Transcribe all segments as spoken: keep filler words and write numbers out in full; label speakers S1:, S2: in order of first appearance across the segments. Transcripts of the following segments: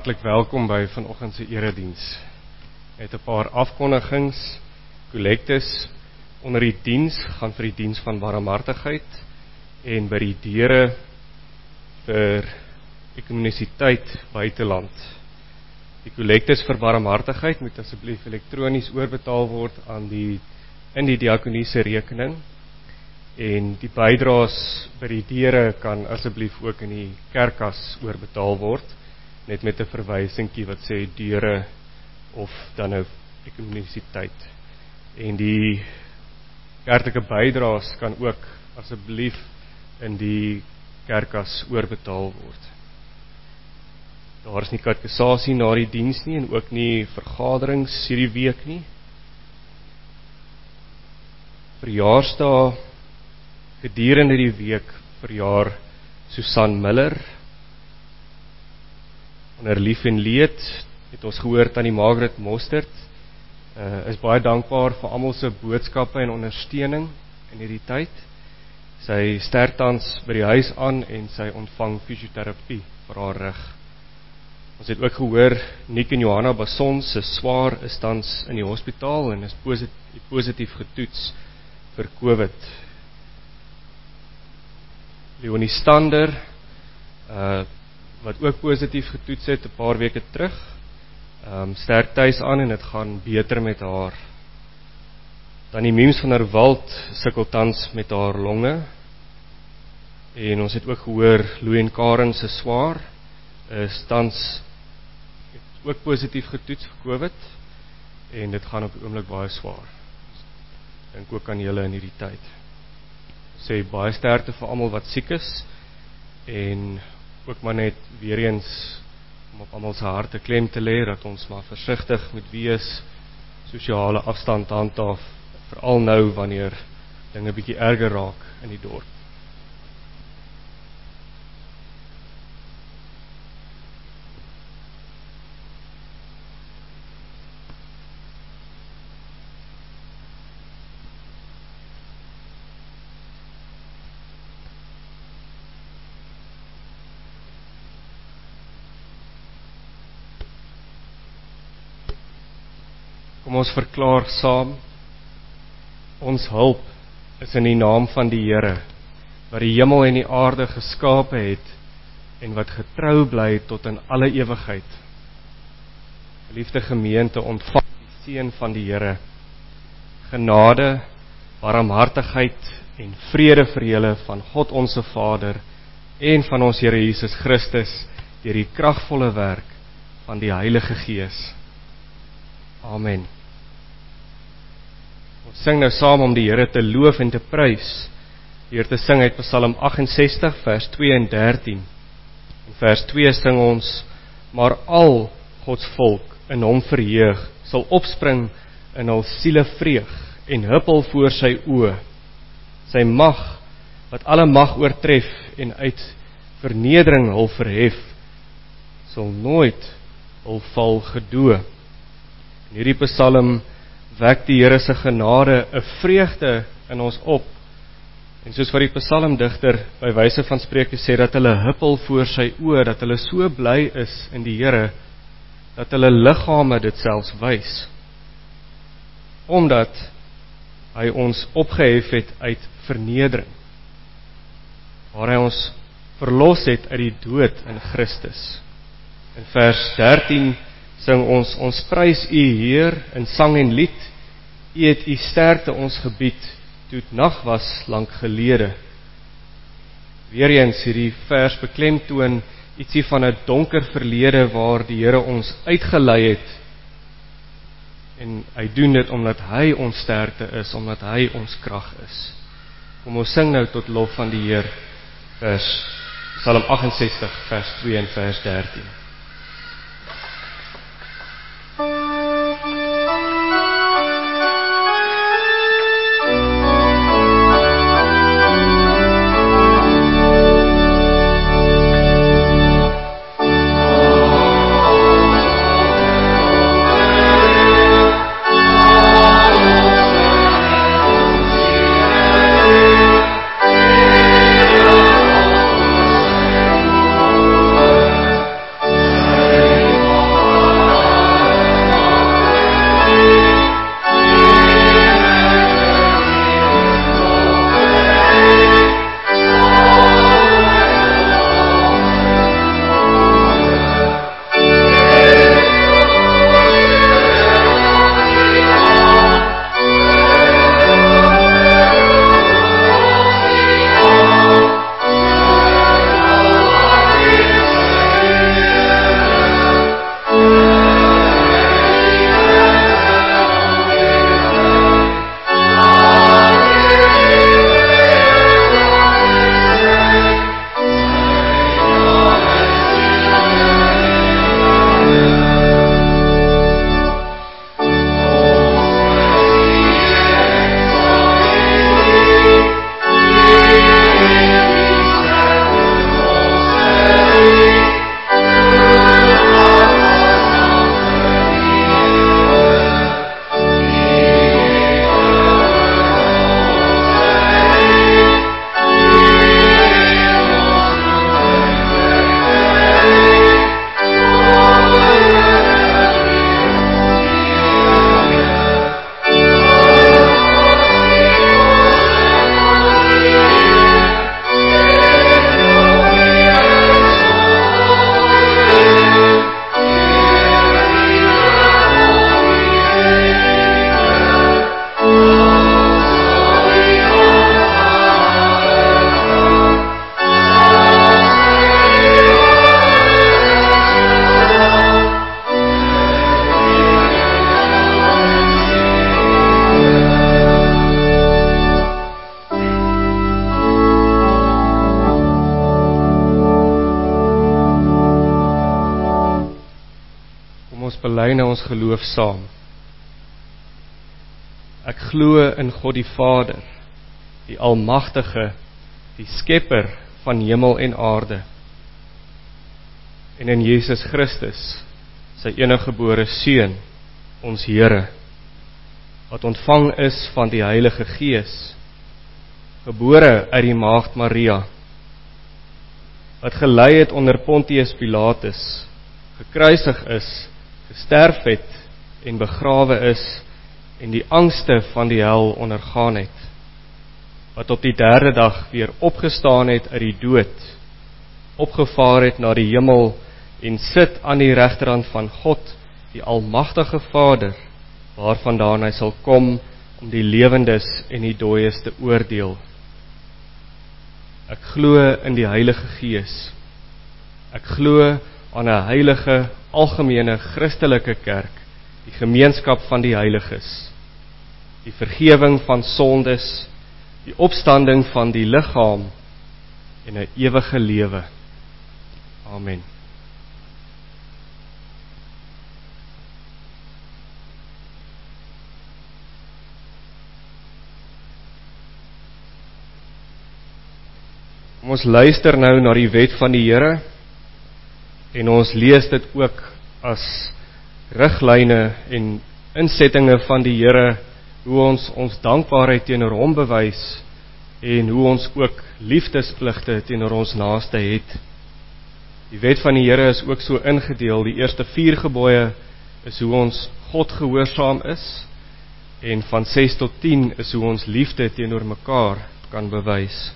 S1: hartlik welkom by vanoggend se erediens. Net 'n paar afkondigings, kollektes onder die diens gaan vir die diens van barmhartigheid en by die deure vir ekumenisiteit buiteland. Die kollektes vir barmhartigheid moet asseblief elektronies oorbetaal word aan die in die diakoniese rekening. En die bydraes by die deure kan asseblief ook in die kerkkas oorbetaal word, net met 'n verwysingkie wat sê deure of dan nou ekumenisiteit. En die kerklike bydraes kan ook asseblief in die kerkkas oorbetaal word. Daar is nie katekisasie na die diens nie en ook nie vergaderings hierdie week nie. Verjaarsdae gedurende die week verjaar Susan Miller. Onder lief en leed het ons gehoor Tannie Margaret Mostert. Uh, is baie dankbaar vir almal se boodskappe en ondersteuning in hierdie tyd. Sy sterk tans by die huis aan en sy ontvang fisioterapie vir haar rug. Ons het ook gehoor Nick en Johanna Bason se swaar is tans in die hospitaal en is positief, positief getoets vir COVID. Leonie Stander, uh, wat ook positief getoets het 'n paar weke terug, um, sterk tuis aan en dit gaan beter met haar. Dan die Miems van der Walt sukkel tans met haar longe, en ons het ook gehoor Louis en Karen se swaar is tans ook positief getoets vir COVID, en dit gaan op die oomblik baie swaar. Dink ook aan julle in hierdie tyd. Sê baie sterkte vir almal wat siek is, en ook maar net weer eens om op almal se harte klem te lê dat ons maar versigtig moet wees, sosiale afstand handhaaf, veral nou wanneer dinge bietjie erger raak in die dorp. Kom ons verklaar saam, ons hulp is in die naam van die Here, wat die hemel en die aarde geskape het, en wat getrou bly tot in alle ewigheid. Geliefde gemeente, ontvang die seën van die Here, genade, barmhartigheid en vrede vir julle van God onsse Vader, en van ons Here Jesus Christus, deur die kragvolle werk van die Heilige Gees. Amen. Ons sing nou saam om die Here te loof en te prys, deur te sing uit Psalm agt en sestig vers twee en dertien. In vers twee sing ons, maar al Gods volk in hom verheug, sal opspring in hul siele vreug en huppel voor sy oë. Sy mag, wat alle mag oortref en uit vernedering hul verhef, sal nooit hul val gedoe. In hierdie Psalm wek die Here se genade 'n vreugde in ons op. En soos wat die psalmdigter by wyse van Spreuke sê, dat hulle huppel voor sy oë, dat hulle so bly is in die Here, dat hulle liggame dit selfs wys. Omdat hy ons opgehef het uit vernedering, waar hy ons verlos het uit die dood in Christus. In vers dertien sing ons, ons prys u Heer in sang en lied, u het u sterkte ons gebied, toe het nag was lank gelede. Weereens hierdie vers beklemtoon ietsie van 'n donker verlede waar die Here ons uitgelei het, en hy doen dit omdat hy ons sterkte is, omdat hy ons krag is. Kom ons sing nou tot lof van die Heer, vers Psalm agt en sestig vers twee en vers dertien.
S2: Oh
S1: Kom ons bely nou ons geloof saam. Ek glo in God die Vader, die Almagtige, die Skepper van hemel en aarde, en in Jesus Christus, sy eniggebore Seun, ons Here, wat ontvang is van die Heilige Gees, gebore uit die maagd Maria, wat gelei het onder Pontius Pilatus, gekruisig is, gesterf het en begrawe is, en die angste van die hel ondergaan het, wat op die derde dag weer opgestaan het uit die dood, opgevaar het na die hemel, en sit aan die regterhand van God, die Almagtige Vader, waarvandaan hy sal kom, om die lewendes en die dooies te oordeel. Ek glo in die Heilige Gees. Ek glo aan 'n heilige, algemene, Christelike kerk, die gemeenskap van die heiliges, die vergewing van sondes, die opstanding van die liggaam en 'n ewige lewe. Amen. Ons luister nou na die wet van die Here en ons lees dit ook as riglyne en insettinge van die Here, hoe ons ons dankbaarheid teenoor hom bewys en hoe ons ook liefdespligte teenoor ons naaste het. Die wet van die Here is ook so ingedeel. Die eerste vier gebooie is hoe ons God gehoorsaam is, en van ses tot tien is hoe ons liefde teenoor mekaar kan bewys.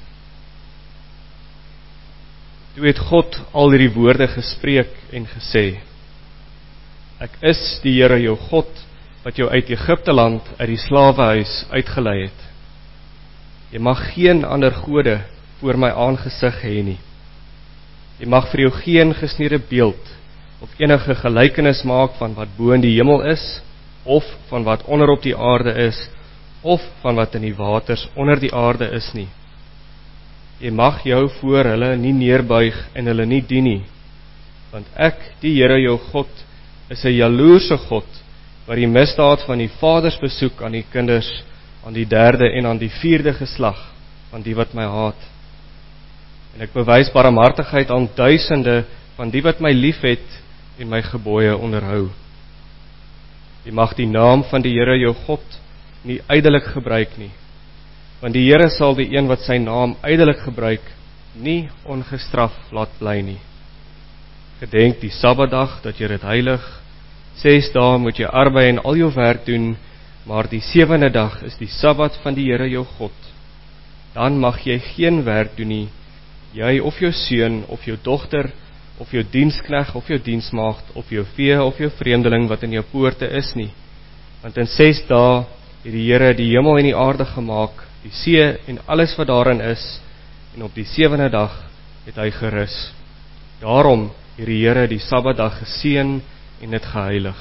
S1: Toe het God al hierdie woorde gespreek en gesê: Ek is die Here jou God, wat jou uit Egipte land, uit die slawehuis uitgelei het. Jy mag geen ander gode voor my aangesig hê nie. Jy mag vir jou geen gesneede beeld of enige gelykenis maak van wat bo in die hemel is, of van wat onder op die aarde is, of van wat in die waters onder die aarde is nie. Jy mag jou voor hulle nie neerbuig en hulle nie dien nie, want ek, die Here jou God, is 'n jaloerse God, wat die misdaad van die vaders besoek aan die kinders, aan die derde en aan die vierde geslag van die wat my haat. En ek bewys barmhartigheid aan duisende van die wat my liefhet en my gebooie onderhou. Jy mag die naam van die Here jou God nie ydelik gebruik nie, want die Here sal die een wat sy naam ydelik gebruik, nie ongestraf laat bly nie. Gedenk die Sabbatdag dat jy dit heilig. Ses dae moet jy arbei en al jou werk doen, maar die sewende dag is die Sabbat van die Here jou God. Dan mag jy geen werk doen nie, jy of jou seun of jou dogter, of jou dienskneg of jou diensmaagd, of jou vee of jou vreemdeling wat in jou poorte is nie. Want in ses dae het die Here die hemel en die aarde gemaak, die see en alles wat daarin is, en op die sewende dag het hy gerus. Daarom het die Here die Sabbatdag geseën en dit geheilig.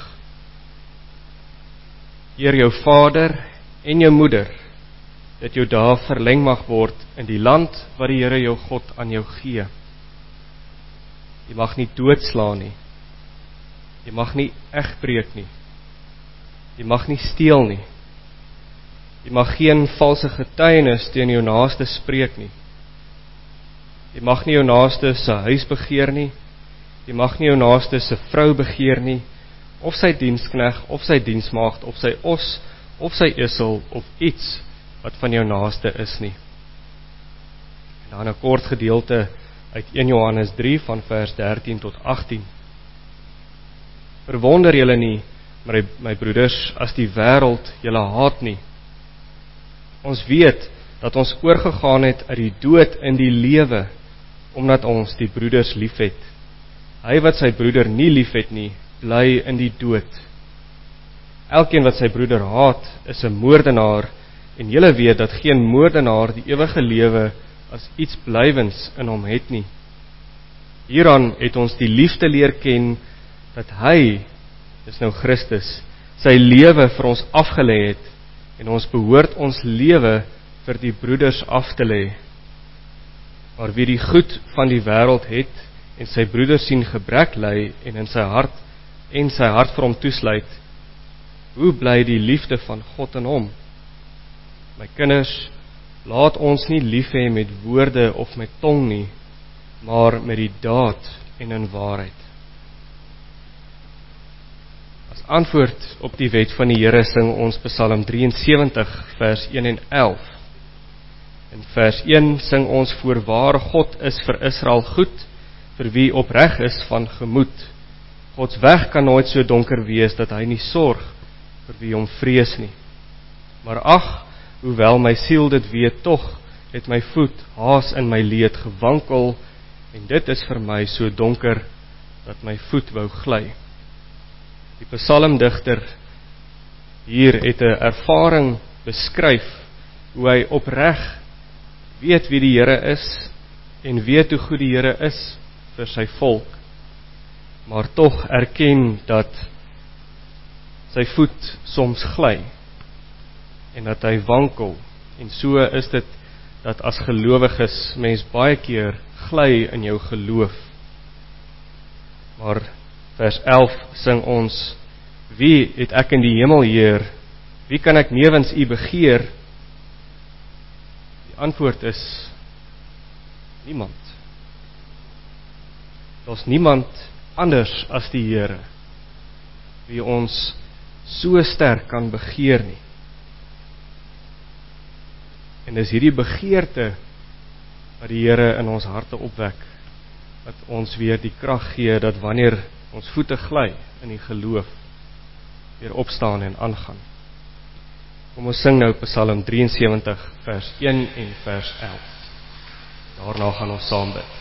S1: Eer jou vader en jou moeder, dat jou dae verleng mag word in die land wat die Here jou God aan jou gee. Jy mag nie doodslaan nie. Jy mag nie egbreek nie. Jy mag nie steel nie. Jy mag geen valse getuienis teen jou naaste spreek nie. Jy mag nie jou naaste se huis begeer nie. Jy mag nie jou naaste se vrou begeer nie, of sy dienskneg, of sy diensmaagd, of sy os, of sy esel, of iets wat van jou naaste is nie. En dan 'n kort gedeelte uit Eerste Johannes drie van vers dertien tot agtien. Verwonder julle nie, my, my broeders, as die wêreld julle haat nie. Ons weet dat ons oorgegaan het uit die dood in die lewe, omdat ons die broeders liefhet. Hy wat sy broeder nie liefhet nie, bly in die dood. Elkeen wat sy broeder haat, is 'n moordenaar, en julle weet dat geen moordenaar die ewige lewe as iets blywends in hom het nie. Hieraan het ons die liefde leer ken, dat hy, dis nou Christus, sy lewe vir ons afgelê het, en ons behoort ons lewe vir die broeders af te lê. Maar wie die goed van die wêreld het, en sy broeder sien gebrek ly, en in sy hart en sy hart vir hom toesluit, hoe bly die liefde van God in hom? My kinders, laat ons nie lief hê met woorde of met tong nie, maar met die daad en in waarheid. As antwoord op die wet van die Here sing ons Psalm drieënsewentig vers een en elf. In vers een sing ons: Voorwaar God is vir Israel goed, vir wie opreg is van gemoed. Gods weg kan nooit so donker wees, dat hy nie sorg vir wie hom vrees nie. Maar ag, hoewel my siel dit weet, tog het my voet haas in my leed gewankel, en dit is vir my so donker, dat my voet wou gly. Die psalmdigter hier het 'n ervaring beskryf, hoe hy opreg weet wie die Here is, en weet hoe goed die Here is vir sy volk, maar tog erken dat sy voet soms gly, en dat hy wankel, en so is dit, dat as gelowiges mens baie keer gly in jou geloof. Maar vers elf sing ons: Wie het ek in die hemel, Heer? Wie kan ek nevens U begeer? Die antwoord is niemand. Daar's niemand anders as die Here wie ons so sterk kan begeer nie. En dis hierdie begeerte wat die Here in ons harte opwek, wat ons weer die krag gee, dat wanneer ons voete gly in die geloof, weer opstaan en aangaan. Kom ons sing nou Psalm drieënsewentig vers een en vers elf. Daarna gaan ons saam bid.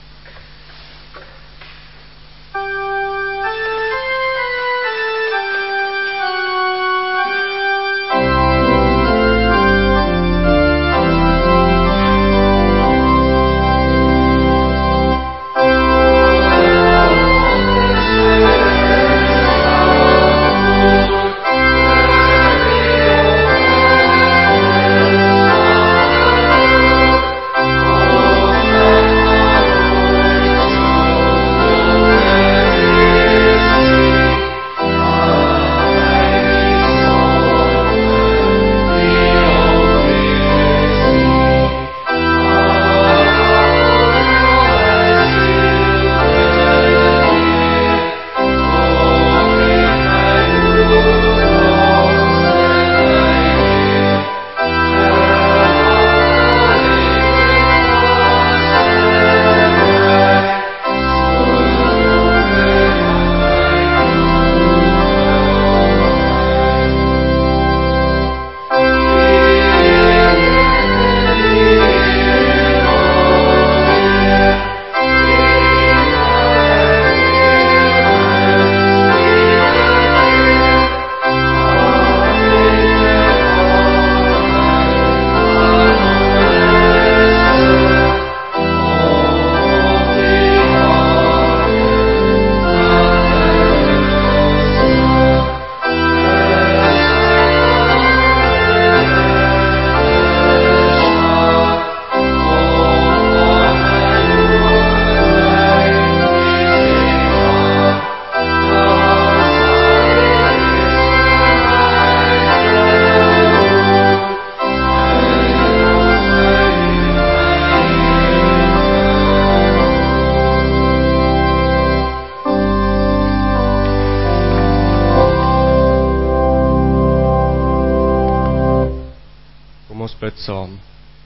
S1: bid saam.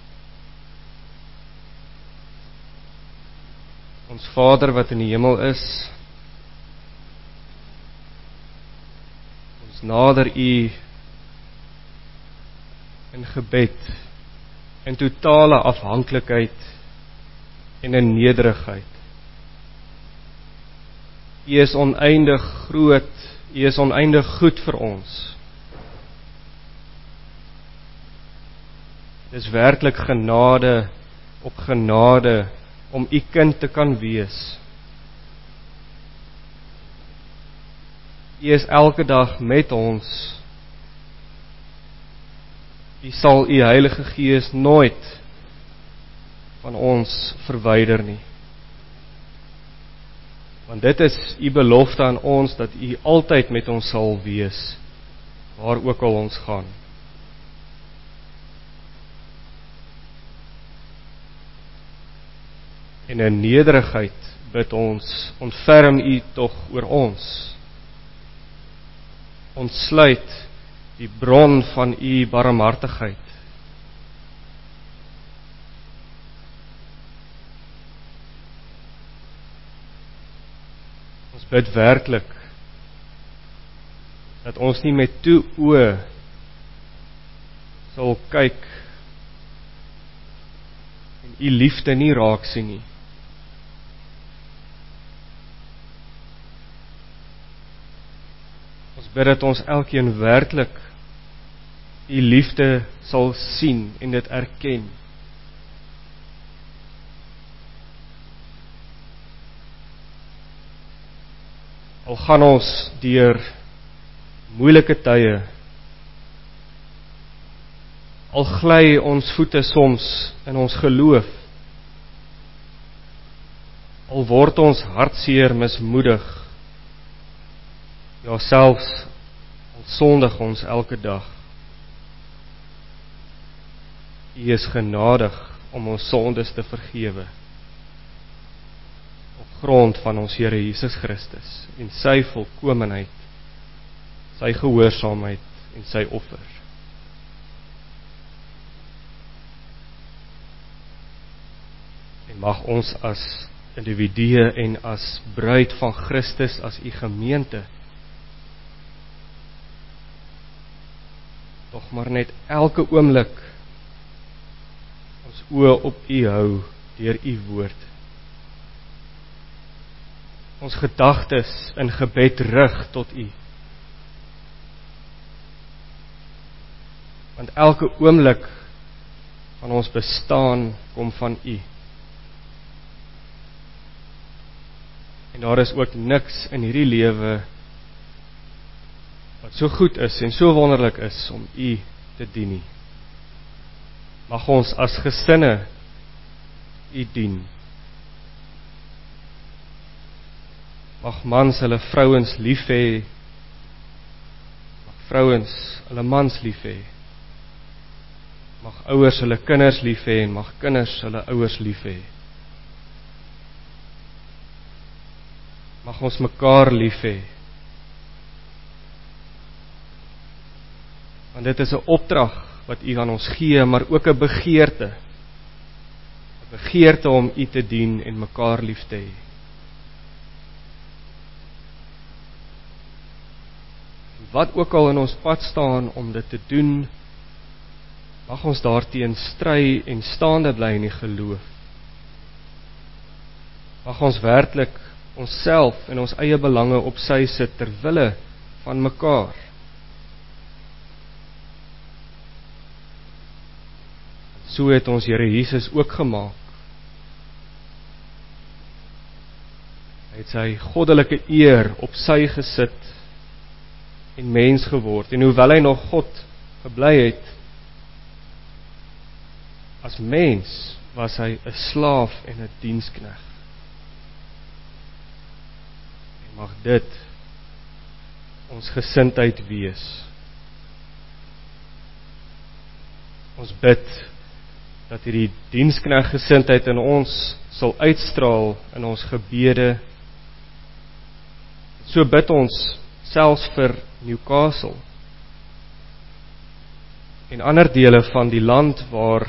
S1: Ons Vader wat in die hemel is, ons nader U in gebed, in totale afhanklikheid en in nederigheid. U is oneindig groot, U is oneindig goed vir ons. Dit is werklik genade op genade om U kind te kan wees. U is elke dag met ons. U sal U Heilige Gees nooit van ons verwyder nie. Want dit is U belofte aan ons, dat U altyd met ons sal wees, waar ook al ons gaan. En in nederigheid bid ons, ontferm U tog oor ons. Ontsluit die bron van U barmhartigheid. Ons bid werklik dat ons nie met toe oë sal kyk en U liefde nie raak sien nie. Ons bid dat ons elkeen werklik U liefde sal sien en dit erken. Al gaan ons deur moeilike tye, al gly ons voete soms in ons geloof, al word ons hartseer mismoedig, ja selfs al sondig ons elke dag. U is genadig om ons sondes te vergewe, grond van ons Here Jesus Christus en sy volkomenheid, sy gehoorsaamheid en sy offer. En mag ons as individue en as bruid van Christus, as U gemeente, tog maar net elke oomblik ons oë op U hou deur U woord. Ons gedagtes in gebed rig tot U. Want elke oomblik van ons bestaan kom van U. En daar is ook niks in hierdie lewe wat so goed is en so wonderlik is om U te dien nie. Mag ons as gesinne U dien. Mag mans hulle vrouens lief hê, mag vrouens hulle mans lief hê, mag ouers hulle kinders lief hê en mag kinders hulle ouers lief hê. Mag ons mekaar lief hê, want dit is 'n opdrag wat U aan ons gee, maar ook 'n begeerte, 'n begeerte om U te dien en mekaar lief te hê. Wat ook al in ons pad staan om dit te doen, mag ons daarteen stry en staande bly in die geloof. Mag ons werklik onsself en ons eie belange op sy sit ter wille van mekaar. So het ons Here Jesus ook gemaak. Hy het sy goddelike eer op sy gesit en mens geword, en hoewel hy nog God gebly het, as mens was hy 'n slaaf en 'n dienskneg. En mag dit ons gesindheid wees. Ons bid dat hierdie dienskneg gesindheid in ons sal uitstraal in ons gebede. So bid ons selfs vir Newcastle en ander dele van die land waar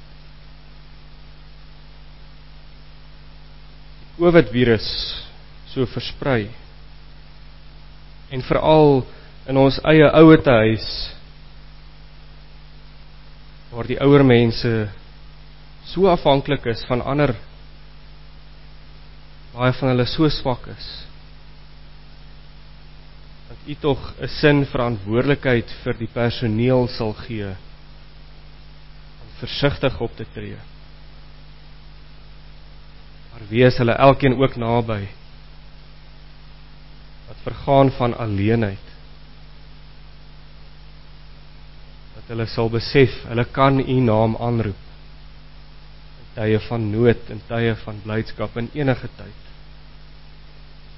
S1: die COVID-virus so versprei, en veral in ons eie ouertehuis waar die ouer mense so afhanklik is van ander, baie van hulle so swak is, dat U tog 'n sin verantwoordelikheid vir die personeel sal gee om versigtig op te tree. Maar wees hulle elkeen ook naby, wat vergaan van alleenheid, dat hulle sal besef, hulle kan U naam aanroep in tye van nood, in tye van blydskap, in enige tyd.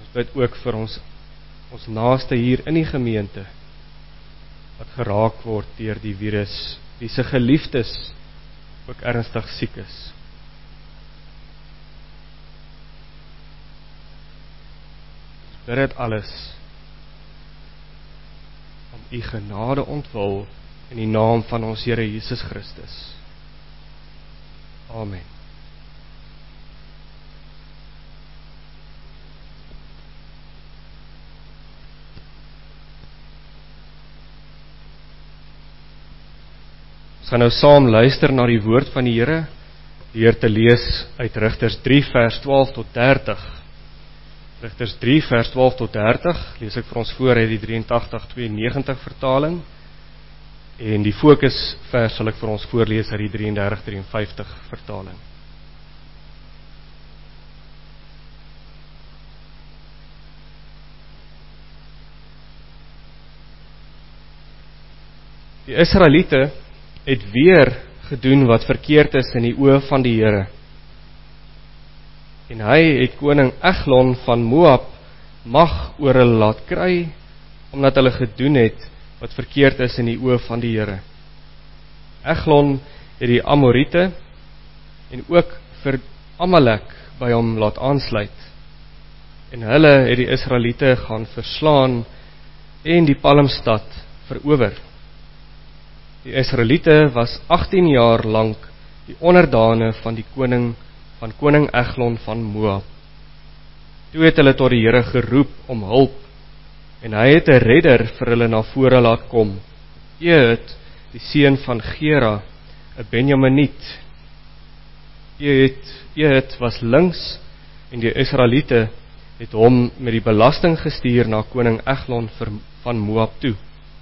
S1: bid ook vir ons ons naaste hier in die gemeente wat geraak word deur die virus, wie se geliefdes ook ernstig siek is. Ons bid dit alles om u genade ontwil in die naam van ons Here Jesus Christus. Amen. Ons gaan nou saam luister na die woord van die Here, deur te lees uit Rigters drie vers twaalf tot dertig. Rigters drie vers twaalf tot dertig, lees ek vir ons voor uit die drie-en-tagtig twee-en-negentig vertaling, en die fokusvers sal ek vir ons voorlees uit die drie-en-dertig drie-en-vyftig vertaling. Die Israeliete het weer gedoen wat verkeerd is in die oë van die Here. En hy het koning Eglon van Moab mag oor hulle laat kry, omdat hulle gedoen het wat verkeerd is in die oë van die Here. Eglon het die Amorite en ook vir Amalek by hom laat aansluit. En hulle het die Israeliete gaan verslaan en die palmstad verower. Die Israeliete was agtien jaar lank die onderdane van die koning van koning Eglon van Moab. Toe het hulle tot die Here geroep om hulp, en hy het 'n redder vir hulle na vore laat kom, Ehud, die seun van Gera, 'n Benjaminiet. Ehud, Ehud was links, en die Israeliete het hom met die belasting gestuur na koning Eglon van Moab toe.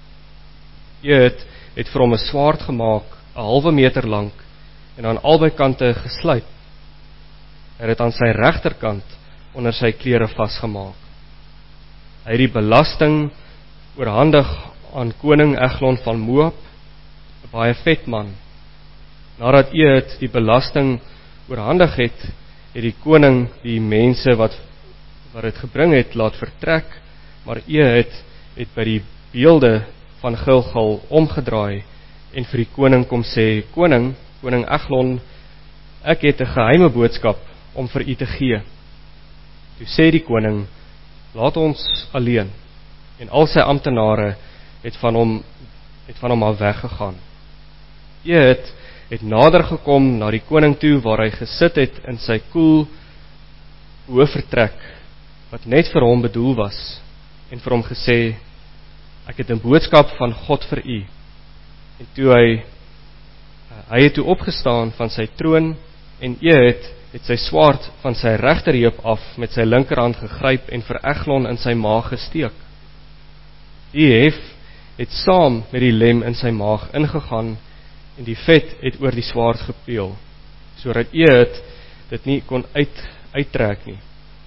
S1: Ehud het vir hom 'n swaard gemaak, 'n halwe meter lank, en aan albei kante gesluit. Hy het aan sy regterkant onder sy klere vasgemaak. Hy het die belasting oorhandig aan koning Eglon van Moab, 'n baie vet man. Nadat Ehud die belasting oorhandig het, het die koning die mense wat wat dit gebring het laat vertrek, maar Ehud het by die beelde van Gilgal omgedraai en vir die koning kom sê, koning, koning Eglon, ek het 'n geheime boodskap om vir u te gee. Toe sê die koning, laat ons alleen, en al sy amptenare het van hom het van hom af weggegaan. Ehud het nader gekom na die koning toe, waar hy gesit het in sy koel hoofvertrek, wat net vir hom bedoel was, en vir hom gesê, ek het 'n boodskap van God vir u. En toe hy, hy het toe opgestaan van sy troon, en Ehud het sy swaard van sy regterheup af met sy linkerhand gegryp en vir Eglon in sy maag gesteek. Die hef het saam met die lem in sy maag ingegaan, en die vet het oor die swaard gepeel, sodat Ehud dit nie kon uit, uittrek nie.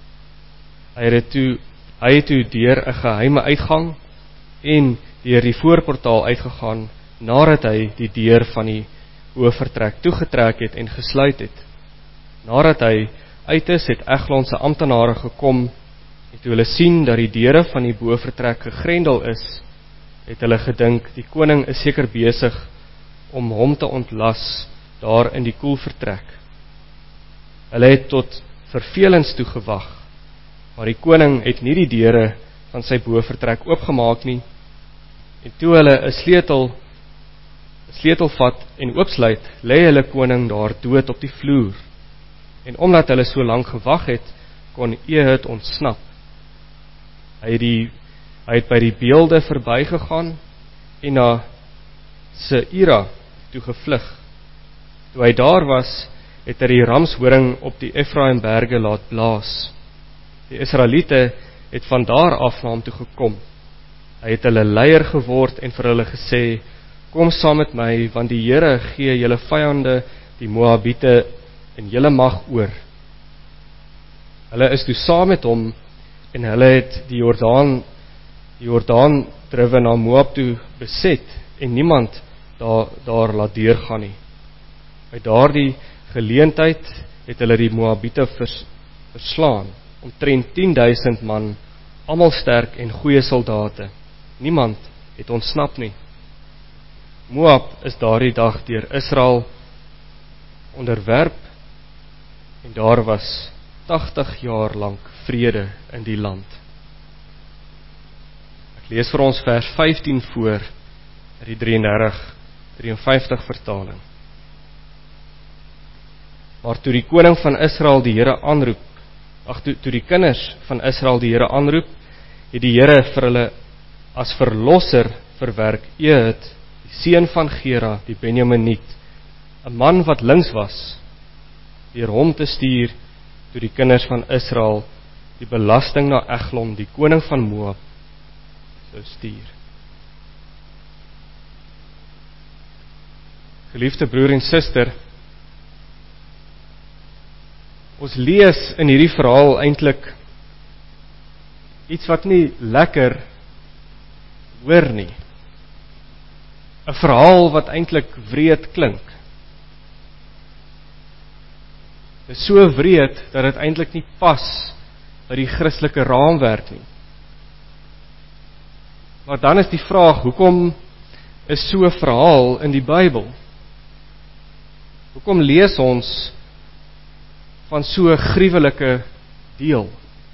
S1: Hy het toe, hy het toe deur 'n geheime uitgang en deur die voorportaal uitgegaan, nadat hy die deur van die hoofvertrek toegetrek het en gesluit het. Nadat hy uit is, het Eglon se amptenare gekom, en toe hulle sien dat die deure van die bovertrek gegrendel is, het hulle gedink, die koning is seker besig om hom te ontlas daar in die koelvertrek. Hulle het tot vervelens toe gewag, maar die koning het nie die deure van sy bovertrek oopgemaak nie, en toe hulle 'n sleutel, 'n sleutel vat en oopsluit, lê hulle koning daar dood op die vloer. En omdat hulle so lank gewag het, kon Ehud ontsnap. Hy het, die, hy het by die beelde verbygegaan en na Seira toe gevlug. Toe hy daar was, het hy die ramshoring op die Efraimberge laat blaas. Die Israeliete het van daar af na hom toe gekom. Hy het hulle leier geword en vir hulle gesê, kom saam met my, want die Here gee julle vyande, die Moabiete, in julle mag oor. Hulle is toe saam met hom, en hulle het die Jordaan, die Jordaan drive na Moab toe beset, en niemand daar, daar laat deurgaan nie. By daardie geleentheid het hulle die Moabiete vers, verslaan. omtrent tien duisend man, almal sterk en goeie soldate. Niemand het ontsnap nie. Moab is daardie dag deur Israel onderwerp en daar was tagtig jaar lank vrede in die land. Ek lees vir ons vers vyftien voor uit die drieëndertig drieënvyftig vertaling. Maar toe die koning van Israel die Here aanroep, ag toe, toe die kinders van Israel die Here aanroep, het die Here vir hulle as verlosser verwerk Ehud, die seun van Gera, die Benjaminiet, 'n man wat links was, deur hom te stuur toe die kinders van Israel die belasting na Eglon, die koning van Moab, sou stuur. Geliefde broer en suster, ons lees in hierdie verhaal eintlik iets wat nie lekker hoor nie. 'n Verhaal wat eintlik wreed klink. Dit is so wreed dat dit eintlik nie pas by die Christelike raamwerk nie. Maar dan is die vraag, hoekom is so 'n verhaal in die Bybel? Hoekom lees ons van so 'n gruwelike deel?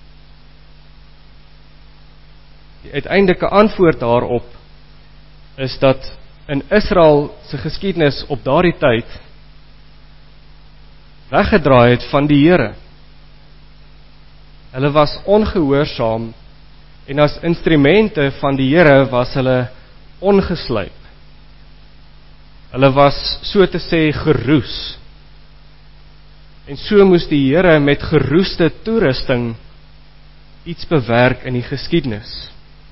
S1: Die uiteindelike antwoord daarop is dat in Israel se geskiedenis op daardie tyd weggedraai het van die Here. Hulle was ongehoorsaam en as instrumente van die Here was hulle ongeslyp. Hulle was so te sê geroes. En so moes die Here met geroeste toerusting iets bewerk in die geskiedenis.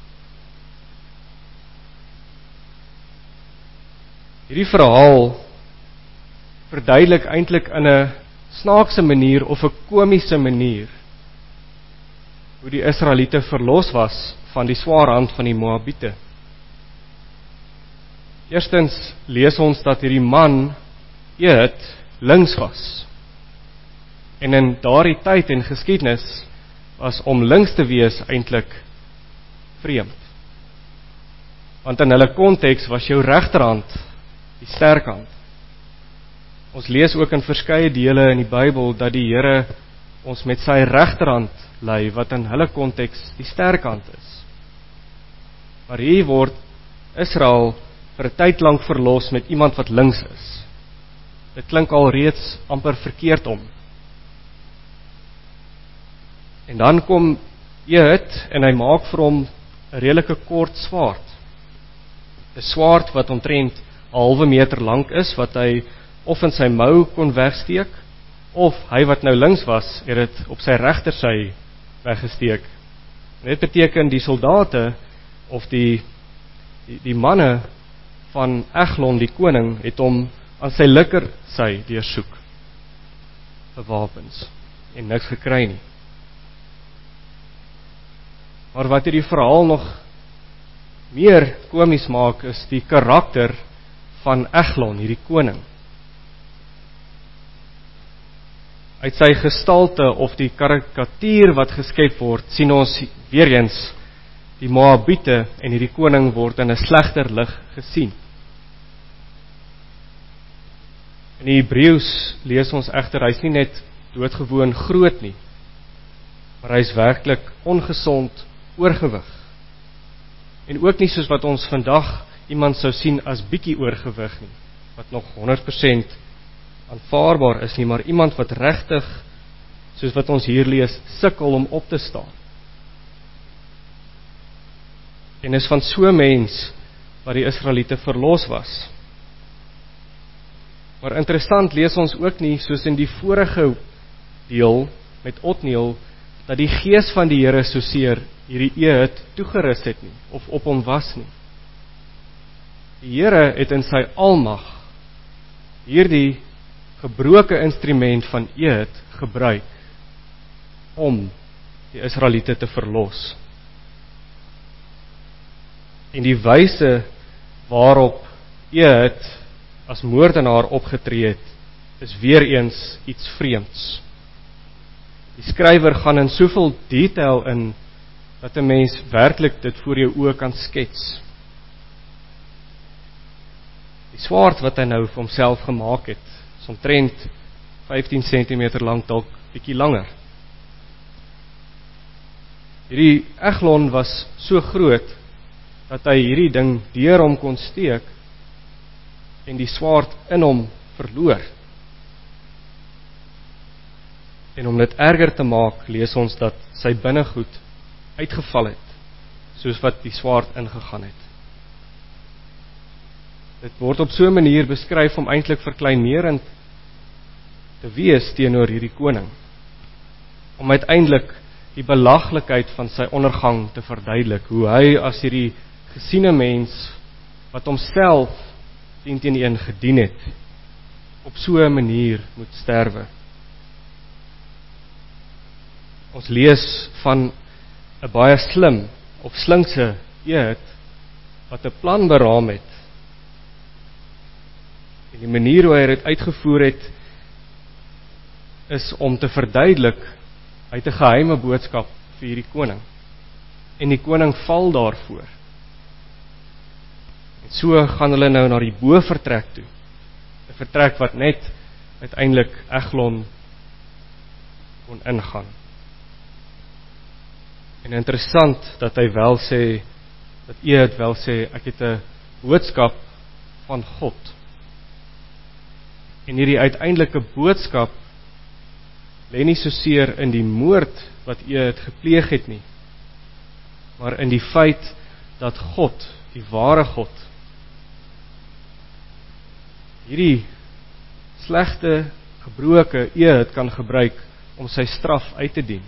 S1: Hierdie verhaal verduidelik eintlik in 'n snaakse manier of 'n komiese manier hoe die Israeliete verlos was van die swaar hand van die Moabiete. Eerstens lees ons dat hierdie man Ehud links was. En in daardie tyd en geskiedenis was om links te wees eintlik vreemd. Want in hulle konteks was jou regterhand die sterk hand. Ons lees ook in verskeie dele in die Bybel dat die Here ons met sy regterhand lei, wat in hulle konteks die sterk hand is. Maar hier word Israel vir 'n tyd lank verlos met iemand wat links is. Dit klink al reeds amper verkeerd om. En dan kom Ehud en hy maak vir hom 'n redelike kort swaard. 'n Swaard wat omtrent 'n halwe meter lank is, wat hy of in sy mou kon wegsteek, of hy wat nou links was, het dit op sy regtersy weggesteek. En dit beteken die soldate of die die, die manne van Eglon, die koning, het hom aan sy linkersy deursoek vir wapens en niks gekry nie. Maar wat hierdie verhaal nog meer komies maak, is die karakter van Eglon, hierdie koning. Uit sy gestalte of die karikatuur wat geskep word, sien ons weer eens die Moabiete en hierdie koning word in 'n slegter lig gesien. In die Hebreëus lees ons egter, hy's nie net doodgewoon groot nie, maar hy's werklik ongesond oorgewig. En ook nie soos wat ons vandag iemand sou sien as bietjie oorgewig nie, wat nog honderd persent aanvaarbaar is nie, maar iemand wat regtig, soos wat ons hier lees, sukkel om op te staan. En is van so 'n mens wat die Israeliete verlos was. Maar interessant lees ons ook nie, soos in die vorige deel met Otniel, dat die gees van die Here soseer hierdie Ehud toegerus het nie, of op hom was nie. Die Here het in sy almag hierdie gebroke instrument van Ehud gebruik om die Israeliete te verlos. En die wyse waarop Ehud as moordenaar opgetree het, is weer eens iets vreemds. Die skrywer gaan in soveel detail in, dat 'n mens werklik dit voor jou oë kan skets. Die swaard wat hy nou vir homself gemaak het, is omtrent vyftien sentimeter lank, dalk bietjie langer. Hierdie Eglon was so groot, dat hy hierdie ding deur hom kon steek, en die swaard in hom verloor. En om dit erger te maak, lees ons dat sy binnegoed uitgeval het, soos wat die swaard ingegaan het. Dit word op so 'n manier beskryf om eintlik verkleinmerend te wees teenoor hierdie koning, om uiteindelik die belaglikheid van sy ondergang te verduidelik, hoe hy as hierdie gesiene mens, wat homself teen teen een gedien het, op so 'n manier moet sterwe. Ons lees van 'n baie slim of slinkse Ehud wat 'n plan beraam het. En die manier hoe hy dit uitgevoer het, is om te verduidelik uit 'n geheime boodskap vir hierdie koning. En die koning val daarvoor. En so gaan hulle nou na die bovertrek toe. 'n Vertrek wat net uiteindelik Eglon kon ingaan. En interessant dat hy wel sê, dat Ehud wel sê, ek het 'n boodskap van God. En hierdie uiteindelike boodskap lê nie soseer in die moord wat Ehud gepleeg het nie, maar in die feit dat God, die ware God, hierdie slegte, gebroke Ehud kan gebruik om sy straf uit te dien.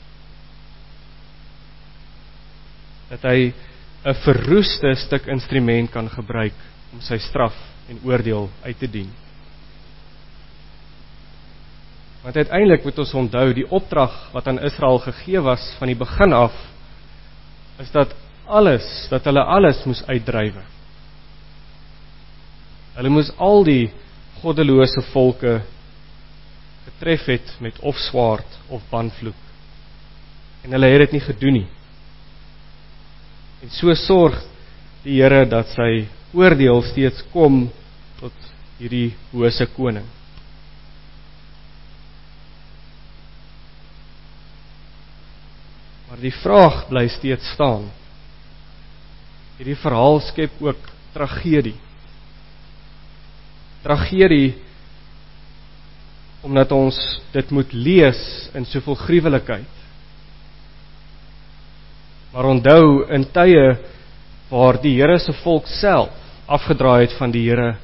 S1: Dat hy 'n verroeste stuk instrument kan gebruik om sy straf en oordeel uit te dien. Want uiteindelik moet ons onthou, die opdrag wat aan Israel gegee was van die begin af, is dat alles, dat hulle alles moes uitdrywe. Hulle moes al die goddelose volke getref het met of swaard of banvloek. En hulle het dit nie gedoen nie. En so sorg die Here dat sy oordeel steeds kom tot hierdie bose koning. Maar die vraag bly steeds staan. Hierdie verhaal skep ook tragedie. Tragedie omdat ons dit moet lees in soveel gruwelikheid. Maar onthou, in tye waar die Here se volk self afgedraai het van die Here,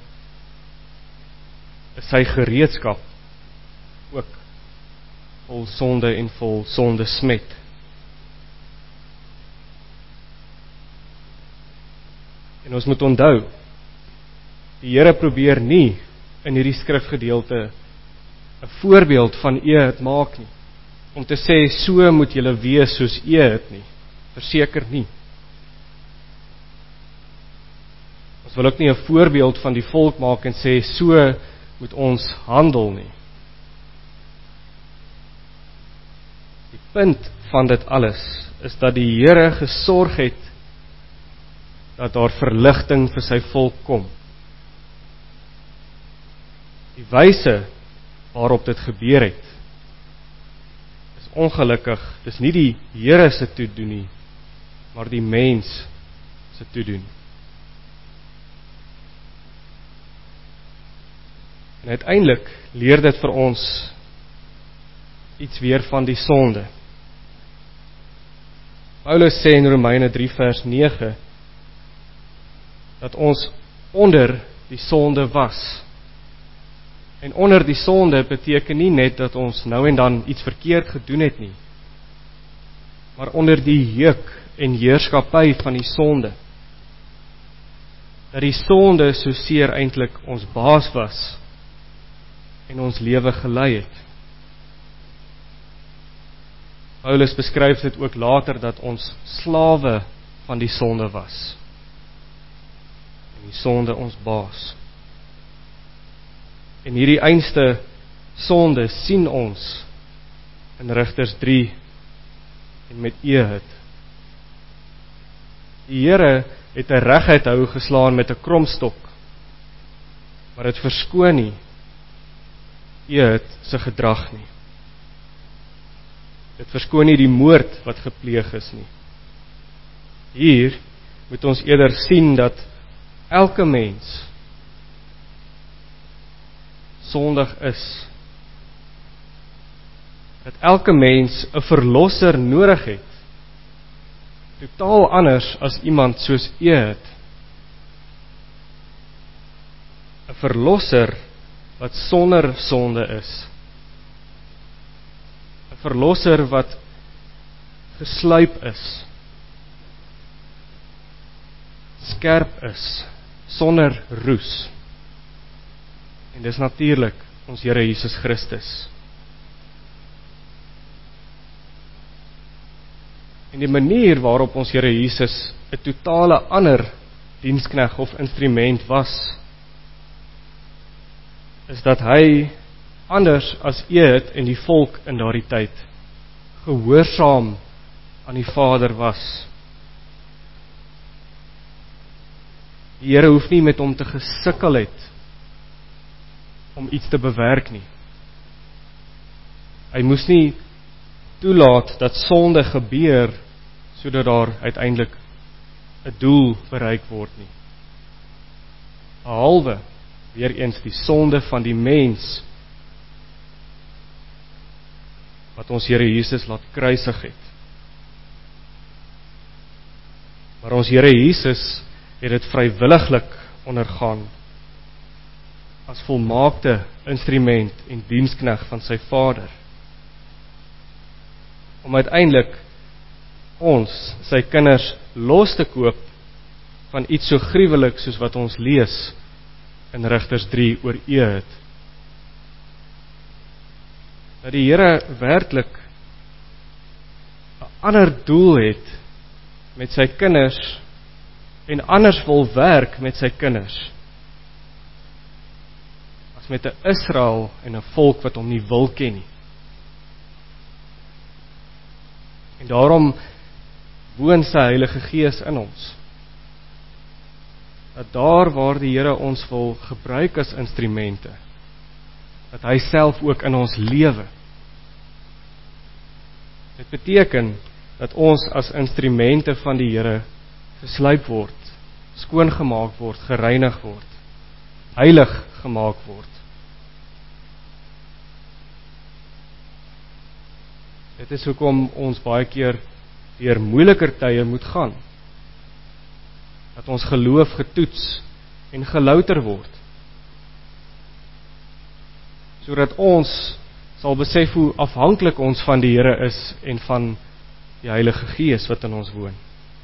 S1: is sy gereedskap ook vol sonde en vol sonde smet. En ons moet onthou, die Here probeer nie in hierdie skrifgedeelte 'n voorbeeld van Ehud maak nie, om te sê, so moet julle wees soos Ehud nie, verseker nie. Ons wil ook nie 'n voorbeeld van die volk maak en sê, so moet ons handel nie. Die punt van dit alles is dat die Here gesorg het dat daar verligting vir sy volk kom. Die wyse waarop dit gebeur het, is ongelukkig, dis nie die Here se toedoen nie, maar die mens se toedoen. En uiteindelik leer dit vir ons iets weer van die sonde. Paulus sê in Romeine drie vers nege, dat ons onder die sonde was. En onder die sonde beteken nie net dat ons nou en dan iets verkeerd gedoen het nie, maar onder die juk en heerskappy van die sonde. Dat die sonde so seer eintlik ons baas was en ons lewe gelei het. Paulus beskryf dit ook later dat ons slawe van die sonde was. En die sonde ons baas. En hierdie einste sonde sien ons in Rigters drie en met Ehud. Die Here het 'n reguit hou geslaan met 'n kromstok, maar dit verskoon nie Ehud se gedrag nie. Dit verskoon nie die moord wat gepleeg is nie. Hier moet ons eerder sien dat elke mens sondig is. Dat elke mens 'n verlosser nodig het. Totaal anders as iemand soos Ehud. 'n Verlosser wat sonder sonde is. 'n Verlosser wat gesluip is. Skerp is, sonder roes. En dis natuurlik ons Here Jesus Christus. En die manier waarop ons Here Jesus 'n totale ander dienskneg of instrument was, is dat hy anders as Ehud en die volk in daardie tyd gehoorsaam aan die Vader was. Die Here hoef nie met hom te gesukkel het om iets te bewerk nie. Hy moes nie toelaat dat sonde gebeur sodat daar uiteindelik 'n doel bereik word nie. Behalwe weer eens die sonde van die mens wat ons Here Jesus laat kruisig het. Maar ons Here Jesus het dit vrywilliglik ondergaan as volmaakte instrument en dienskneg van sy Vader, om uiteindelik ons, sy kinders, los te koop van iets so gruwelik soos wat ons lees in Rigters drie oor Ehud. Dat die Here werklik 'n ander doel het met sy kinders en anders wil werk met sy kinders as met 'n Israel en 'n volk wat hom nie wil ken nie. En daarom woon sy Heilige Gees in ons. Dat daar waar die Here ons wil gebruik as instrumente, dat hy self ook in ons lewe. Dit beteken dat ons as instrumente van die Here geslyp word, skoongemaak word, gereinig word, heilig gemaak word. Dit is hoekom ons baie keer deur moeiliker tye moet gaan. Dat ons geloof getoets en gelouter word. Sodat ons sal besef hoe afhanklik ons van die Here is en van die Heilige Gees wat in ons woon.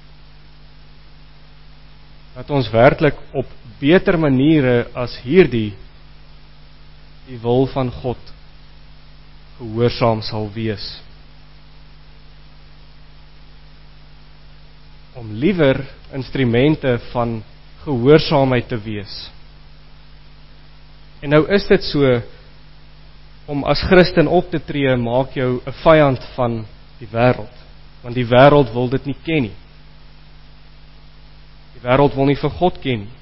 S1: Dat ons werklik op beter maniere as hierdie die wil van God gehoorsaam sal wees. Om liewer instrumente van gehoorsaamheid te wees. En nou is dit so, om as Christen op te tree, maak jou 'n vyand van die wêreld, want die wêreld wil dit nie ken nie. Die wêreld wil nie vir God ken nie.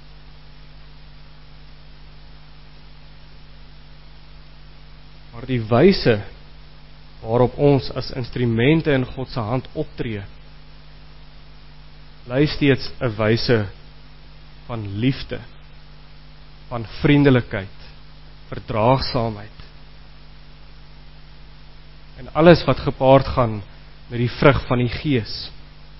S1: Maar die wyse waarop ons as instrumente in God se hand optree, bly steeds 'n wyse van liefde, van vriendelikheid, verdraagsaamheid. En alles wat gepaard gaan met die vrug van die Gees.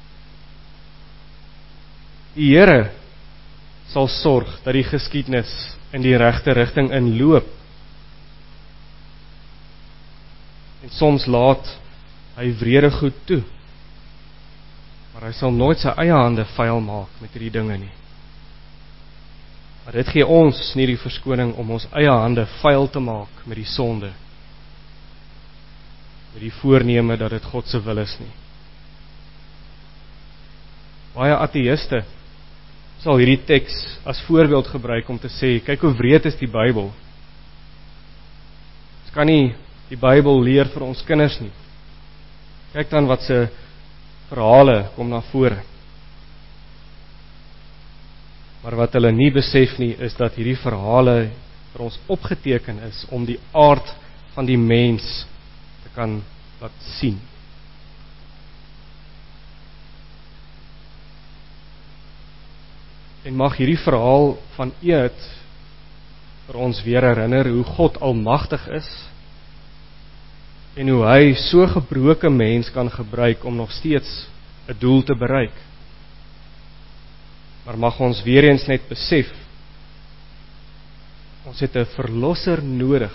S1: Die Here sal sorg dat die geskiedenis in die regte rigting inloop. En soms laat hy wrede goed toe. Maar hy sal nooit sy eie hande vuil maak met hierdie dinge nie. Maar dit gee ons nie die verskoning om ons eie hande vuil te maak met die sonde. Met die voorneme dat dit God se wil is nie. Baie ateïste sal hierdie teks as voorbeeld gebruik om te sê, kyk hoe wreed is die Bybel. Ons kan nie die Bybel leer vir ons kinders nie. Kyk dan wat se verhale kom na vore. Maar wat hulle nie besef nie, is dat hierdie verhale vir ons opgeteken is om die aard van die mens te kan laat sien. En mag hierdie verhaal van eed vir ons weer herinner hoe God almagtig is en hoe hy so gebroke mens kan gebruik om nog steeds 'n doel te bereik. Maar mag ons weer eens net besef, ons het 'n verlosser nodig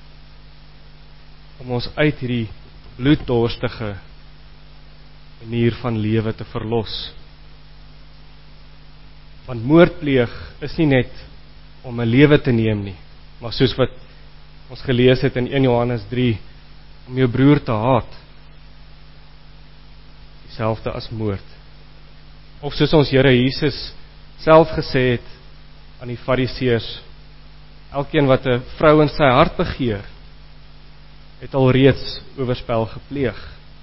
S1: om ons uit hierdie bloeddorstige manier van lewe te verlos. Want moordpleeg is nie net om 'n lewe te neem nie, maar soos wat ons gelees het in Eerste Johannes drie, om jou broer te haat, dieselfde as moord. Of soos ons Here Jesus self gesê het aan die Fariseërs, elkeen wat 'n vrou in sy hart begeer, het al reeds oorspel gepleeg.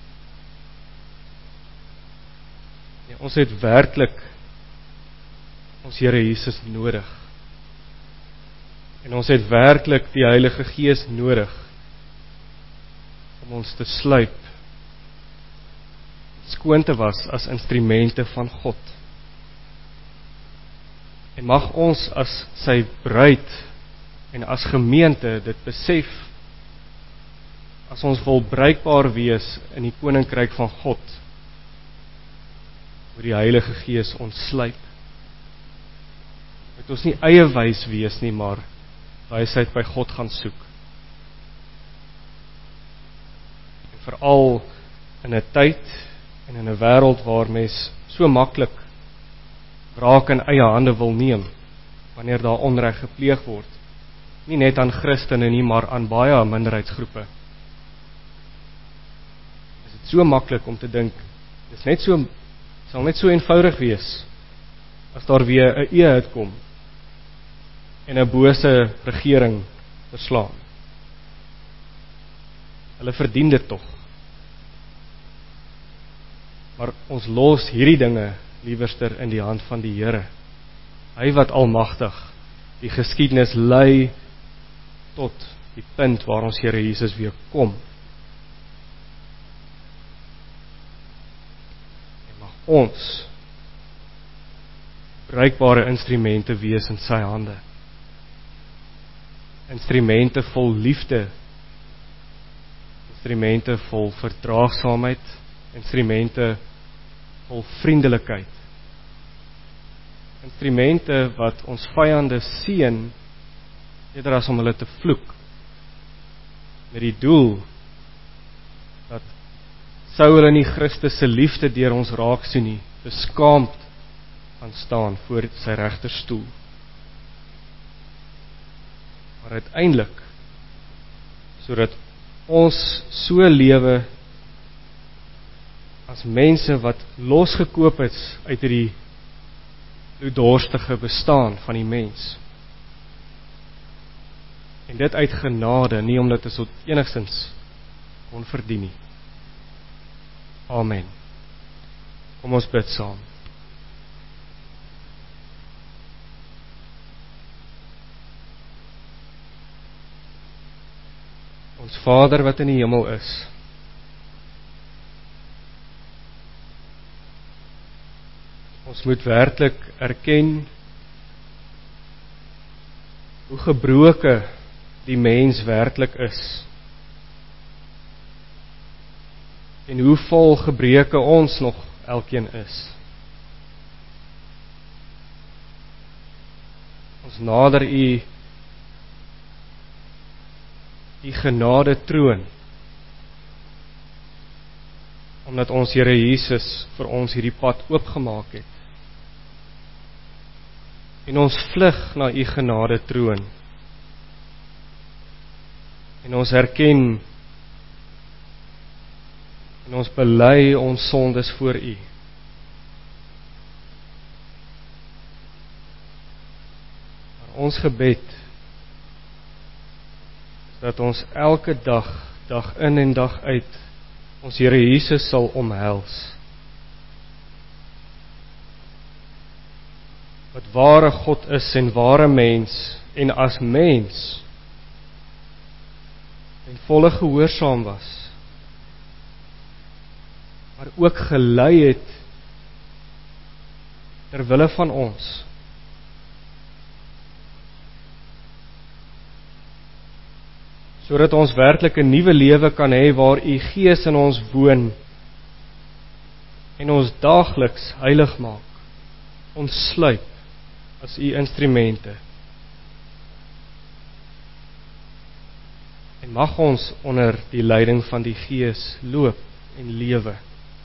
S1: Ja, ons het werklik ons Here Jesus nodig. En ons het werklik die Heilige Gees nodig om ons te sluip, skoon te was as instrumente van God. En mag ons as sy bruid en as gemeente dit besef, as ons wil bruikbaar wees in die koninkryk van God, moet die Heilige Gees ons sluip. Moet ons nie eie wys wees nie, maar wysheid by God gaan soek. En veral in 'n tyd en in 'n wêreld waar mens so maklik wraak in eie hande wil neem, wanneer daar onreg gepleeg word, nie net aan Christene nie, maar aan baie minderheidsgroepe. Is dit so maklik om te dink, dis net so, sal net so eenvoudig wees, as daar weer 'n Ehud kom, en 'n bose regering verslaan. Hulle verdien dit tog. Maar ons los hierdie dinge liewerster in die hand van die Here. Hy wat almagtig die geskiedenis lei tot die punt waar ons Here Jesus weer kom. En mag ons bruikbare instrumente wees in sy hande. Instrumente vol liefde, instrumente vol verdraagsaamheid, instrumente vol vriendelikheid, instrumente wat ons vyande seën eerder as om hulle te vloek, met die doel dat sou hulle nie Christus se liefde deur ons raak sien nie, beskaamd gaan staan voor sy regterstoel. Maar uiteindelik, sodat ons so lewe as mense wat losgekoop is uit hierdie bloeddorstige bestaan van die mens. En dit uit genade, nie omdat ons enigstens kon verdien nie. Amen. Kom ons bid saam. Ons Vader wat in die hemel is, ons moet werklik erken hoe gebroke die mens werklik is en hoe vol gebreke ons nog elkeen is. Ons nader U die genade troon, omdat ons Here Jesus vir ons hierdie pad oopgemaak het. En ons vlug na U genade troon. En ons erken en ons bely ons sondes voor U. Maar ons gebed dat ons elke dag dag in en dag uit ons Here Jesus sal omhels. Wat ware God is en ware mens, en as mens en volle gehoorsaam was, maar ook gelei het ter wille van ons. Sodat ons werklik 'n nuwe lewe kan hê waar U Gees in ons woon en ons daagliks heilig maak, ons sluip as U instrumente. En mag ons onder die leiding van die Gees loop en lewe.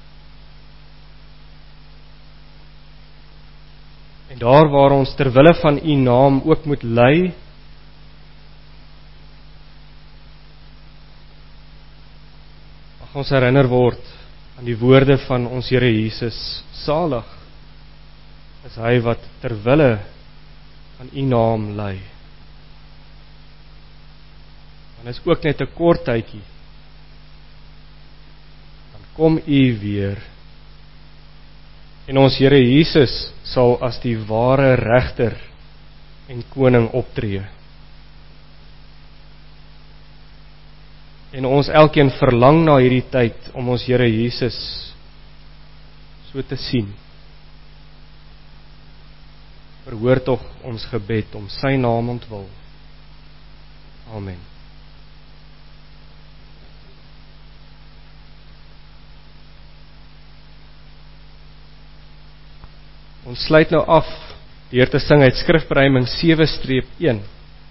S1: En daar waar ons ter wille van U naam ook moet lei, mag ons herinner word aan die woorde van ons Here Jesus, salig is hy wat ter wille van U naam lei. Dan is ook net 'n kort tydjie, dan kom U weer, en ons Here Jesus sal as die ware regter en koning optree. En ons elkeen verlang na hierdie tyd om ons Here Jesus so te sien. Verhoor tog ons gebed om sy naam ontwil. Amen. Ons sluit nou af deur te sing uit Skrifberuiming sewe een.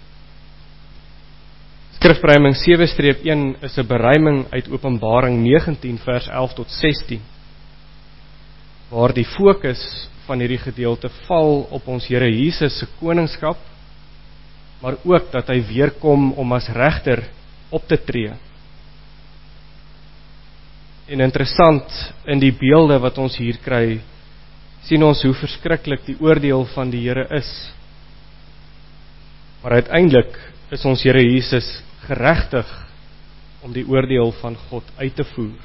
S1: Skrifberuiming sewe een is 'n beruiming uit Openbaring negentien vers elf tot sestien, waar die fokus van hierdie gedeelte val op ons Here Jesus se koningskap, maar ook dat hy weer kom om as regter op te tree. En interessant, in die beelde wat ons hier kry, sien ons hoe verskriklik die oordeel van die Here is. Maar uiteindelik is ons Here Jesus geregtig om die oordeel van God uit te voer.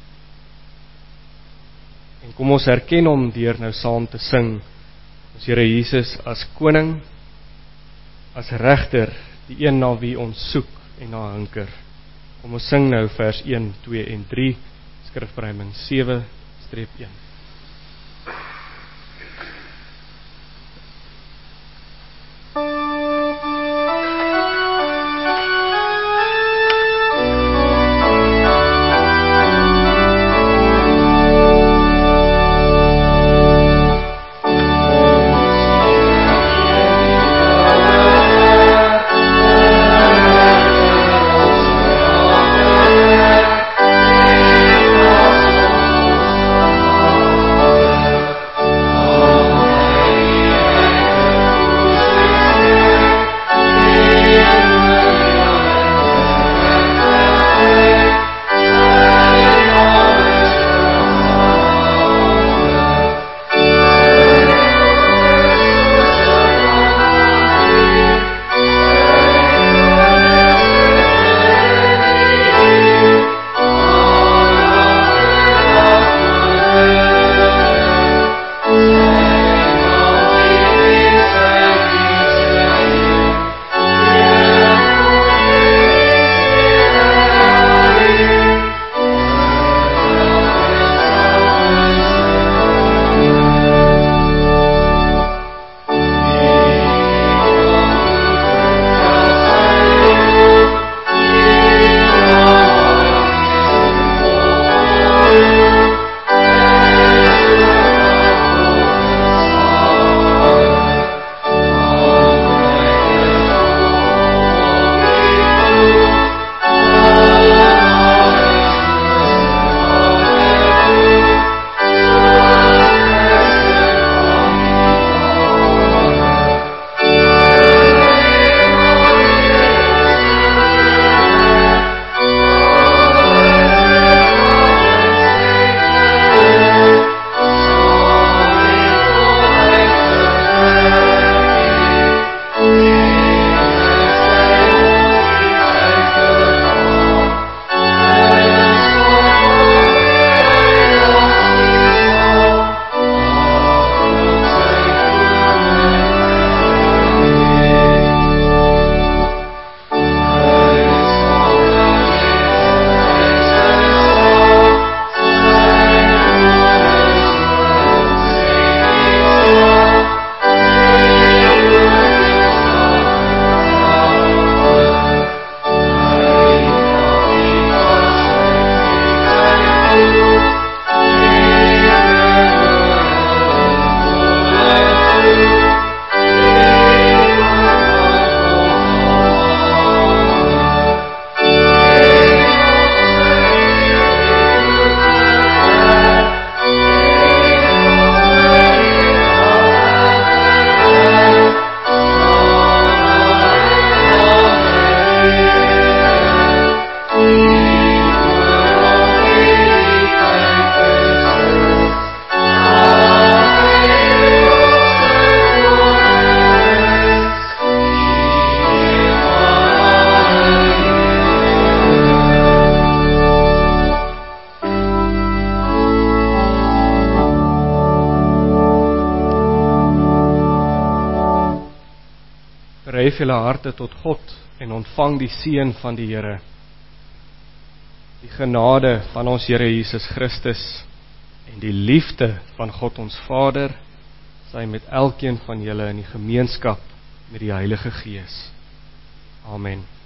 S1: En kom ons erken hom deur nou saam te sing, ons Here Jesus as koning, as regter, die een na wie ons soek en na hinker. Kom ons sing nou vers een, twee en drie, Skrifberuiming sewe een.
S2: Oh
S1: verhef julle harte tot God en ontvang die seën van die Here. Die genade van ons Here Jesus Christus en die liefde van God ons Vader, sy met elkeen van julle in die gemeenskap met die Heilige Gees. Amen.